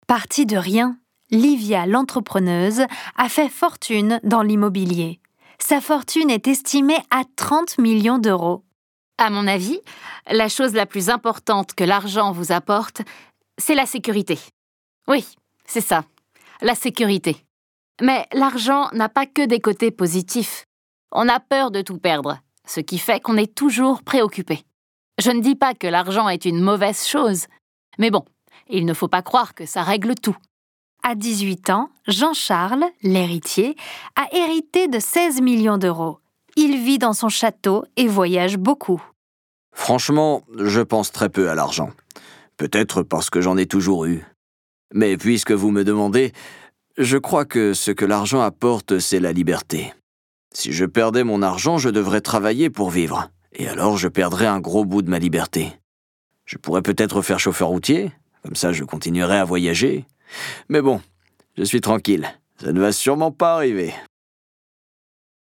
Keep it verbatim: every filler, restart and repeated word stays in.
Partie de rien, Livia, l'entrepreneuse, a fait fortune dans l'immobilier. Sa fortune est estimée à trente millions d'euros. À mon avis, la chose la plus importante que l'argent vous apporte, c'est la sécurité. Oui, c'est ça, la sécurité. Mais l'argent n'a pas que des côtés positifs. On a peur de tout perdre, ce qui fait qu'on est toujours préoccupé. Je ne dis pas que l'argent est une mauvaise chose, mais bon, il ne faut pas croire que ça règle tout. À dix-huit ans, Jean-Charles, l'héritier, a hérité de seize millions d'euros. Il vit dans son château et voyage beaucoup. Franchement, je pense très peu à l'argent. Peut-être parce que j'en ai toujours eu. Mais puisque vous me demandez, je crois que ce que l'argent apporte, c'est la liberté. Si je perdais mon argent, je devrais travailler pour vivre. Et alors, je perdrais un gros bout de ma liberté. Je pourrais peut-être faire chauffeur routier, comme ça je continuerai à voyager. Mais bon, je suis tranquille, ça ne va sûrement pas arriver.